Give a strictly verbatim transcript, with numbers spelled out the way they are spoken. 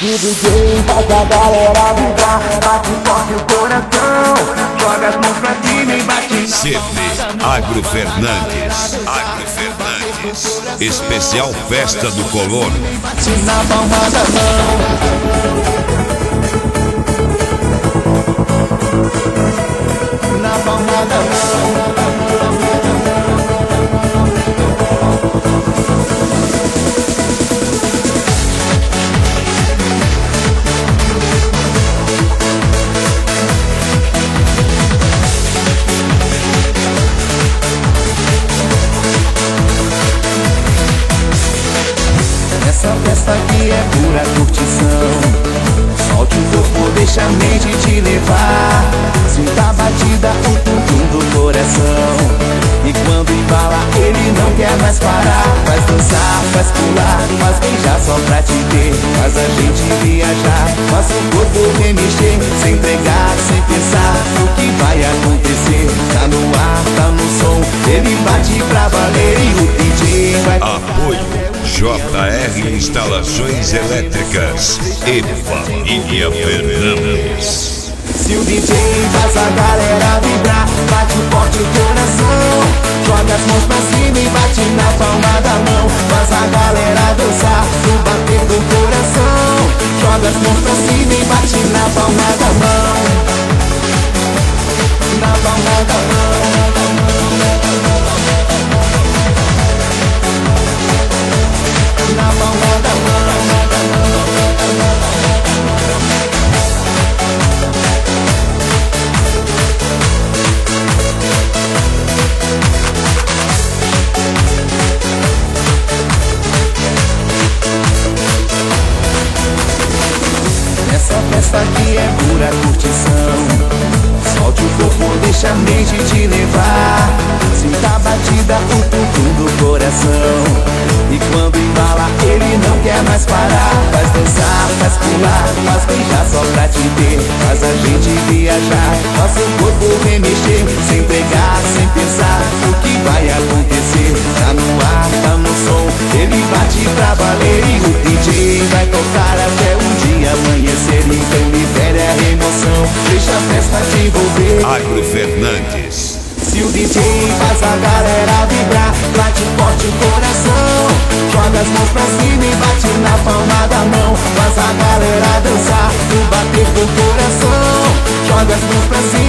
E o D J faz a galera vibrar, bate forte o coração, joga as mãos pra cima e bate. C D Agro Fernandes, Agro Fernandes, especial festa do colono. Bate na palma da mão, na palma da mão. Essa festa aqui é pura curtição. Solte o corpo, deixa a mente te levar. Sinta a batida, o tum-tum do coração. E quando embala, ele não quer mais parar. Faz dançar, faz pular, faz beijar só pra te ter. Faz a gente viajar, faz o corpo remexer. Sem entregar, sem pensar o que vai acontecer. Tá no ar, tá no som, ele bate pra valer. E o D J vai... Apoio J R Instalações Elétricas e Família Fernandes. Se o D J faz a galera vibrar, bate forte o coração, joga as mãos pra cima e bate na palma da mão. Faz a galera dançar no bater do coração, joga as mãos pra cima e bate na palma da mão, na palma da mão. Na palma da mão. Essa festa aqui é pura curtição. Solte o corpo, deixa a mente te levar. Sinta a batida, o tum-tum do coração. E quando embala, ele não quer mais parar. Faz dançar, faz pular, faz beijar só pra te ter. Faz a gente viajar, faz o corpo remexer. Sem pregar, sem pensar o que vai acontecer. Tá no ar, tá no som, ele bate pra valer. E o D J vai tocar até o dia amanhecer. Então libere a emoção, deixa a festa te envolver. Agro Fernandes. Se o D J faz a galera vibrar, bate forte o coração, joga as mãos pra cima e bate na palma da mão. Faz a galera dançar no bater do coração, joga as mãos pra cima